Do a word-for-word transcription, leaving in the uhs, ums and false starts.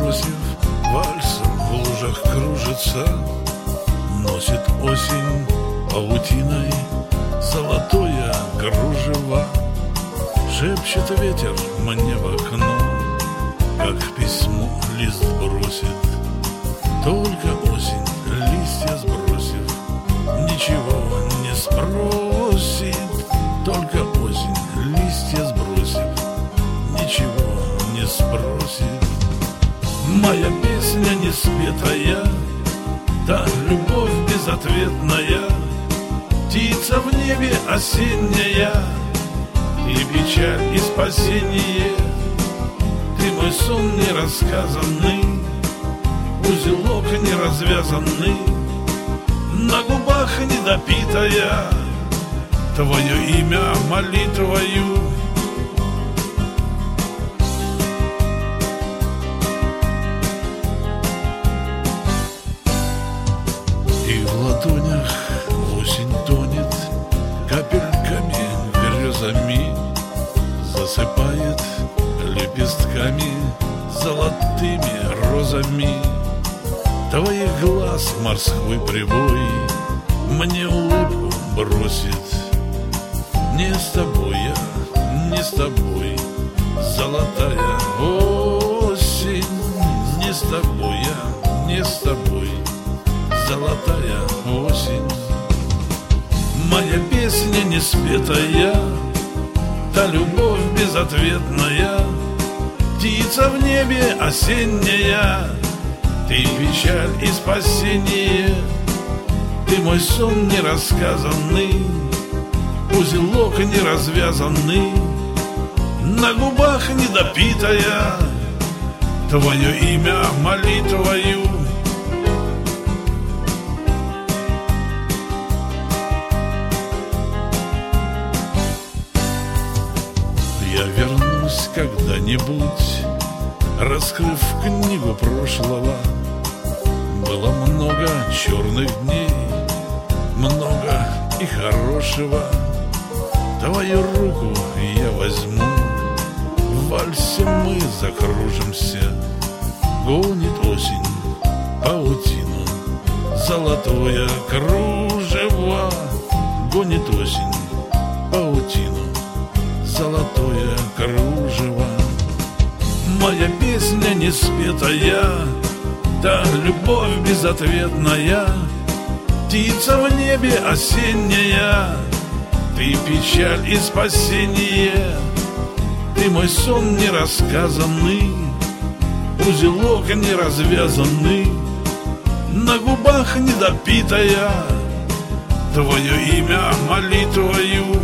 сбросив, вальсом в лужах кружится. Носит осень паутиной золотое кружево. Шепчет ветер мне в окно, как письмо лист бросит. Только осень, листья сбросив, ничего не спросит. Только осень, листья сбросив, ничего не спросит. Моя песня не спетая, та любовь безответная, птица в небе осенняя, и печаль, и спасение. Ты мой сон нерассказанный, узелок неразвязанный, на губах недопитая, твое имя молитвою. И в ладонях осень тонет капельками, грезами, засыпает лепестками золотыми розами. Твоих глаз морской прибой мне улыбку бросит. Не с тобой я, не с тобой, золотая осень. Не с тобой я, не с тобой, золотая осень. Моя песня не спетая, та любовь безответная, птица в небе осенняя, ты печаль и спасение. Ты мой сон нерассказанный, узелок неразвязанный, на губах недопитая, твое имя молитвою. Я вернусь когда-нибудь, раскрыв книгу прошлого. Было много черных дней, много и хорошего. Твою руку я возьму, в вальсе мы закружимся. Гонит осень паутину, золотое кружево. Гонит осень паутину, золотое кружево. Моя песня не спетая, та любовь безответная, птица в небе осенняя, ты печаль и спасение. Ты мой сон нерассказанный, узелок неразвязанный, на губах недопитая, твое имя молитвою.